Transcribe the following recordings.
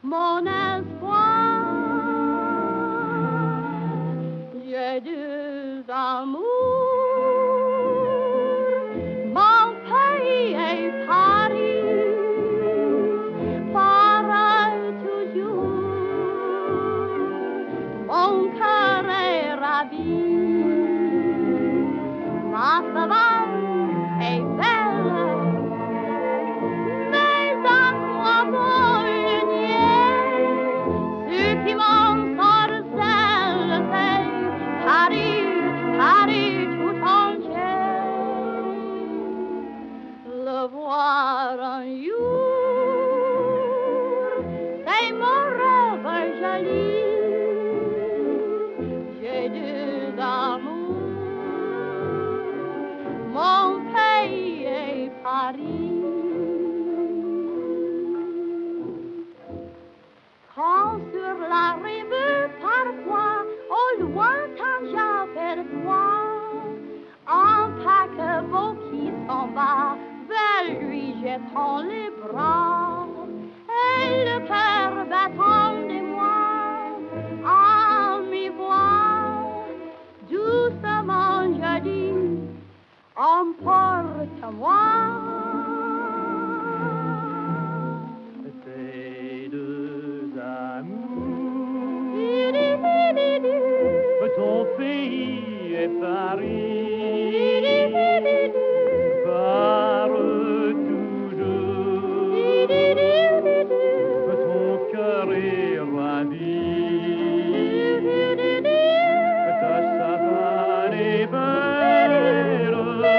mon espoir. J'ai deux amours, mon pays est Paris, pareil toujours, mon cœur est ravi. Ma savane est belle, mais à quoi vaut le nier? Ce qui m'ensorcelle, c'est Paris, Paris tout entier. Le voir un jour, c'est mon rêve joli. J'ai deux amours, mon pays est Paris. Quand sur la rive, parfois, au lointain j'aperçois un paquebot qui s'en va vers lui jetant les bras. Et le cœur battant de moi, à mi-voix, doucement je dis, emporte-moi. Ces deux amours, ton pays est Paris, parle toujours, ton cœur est ravi, ta savane est belle,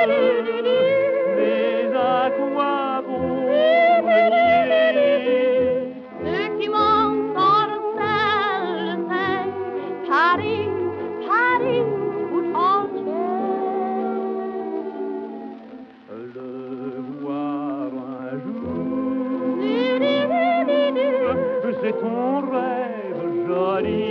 mais à quoi bon le nier? Ce qui m'ensorcelle, c'est Paris, Paris tout entier. Le voir un jour, c'est ton rêve joli.